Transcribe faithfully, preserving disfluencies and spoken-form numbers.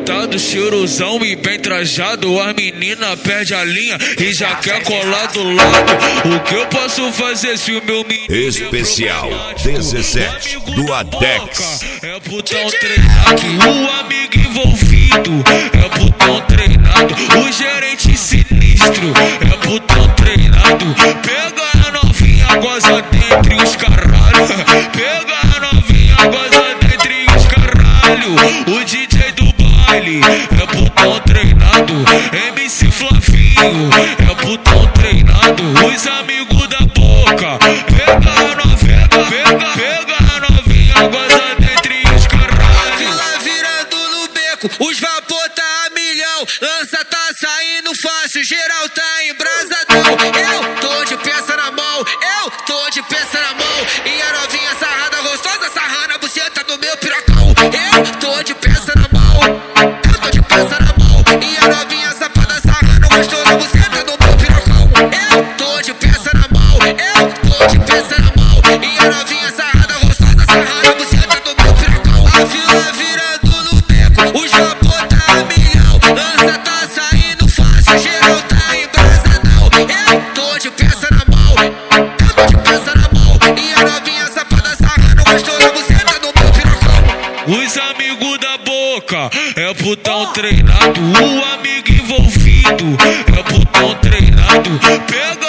pintado, cheirosão e bem trajado. As meninas perdem a linha e já quer colar do lado. O que eu posso fazer se o meu menino especial dezessete do Adex? É putão treinado, o amigo envolvido. É putão treinado, o gerente sinistro. É putão treinado, pega a novinha, goza dentre os caralho. Pega a novinha, goza dentre os caralho. O D J do baile é putão treinado. M C Flavinho é putão treinado. Os amigos da boca, pega a novinha, pega, pega a novinha, goza dentre os caralho. Vila virando no beco, os vapor tá a milhão. Lança tá saindo fácil, geral tá embrasadão. Eu tô de peça na mão, eu tô de peça na mão. E a novinha sarrada gostosa sarrando a buceta do meu pirocão. Eu tô de peça na mão, eu tô de peça na mão. E a novinha safada sarrando gostosa a buceta do meu pirocão. Eu tô de peça na mão, eu tô de peça na mão. E a novinha sarrada gostosa sarrando a buceta do meu pirocão. A vila virando no beco, os vapor tá a milhão. Lança tá saindo fácil, geral tá embrasadão. Eu tô de peça na mão, eu tô de peça na mão. E a novinha safada sarrando gostosa a buceta do meu pirocão. Os amigos da boca é putão treinado, o amigo envolvido é putão treinado. Pega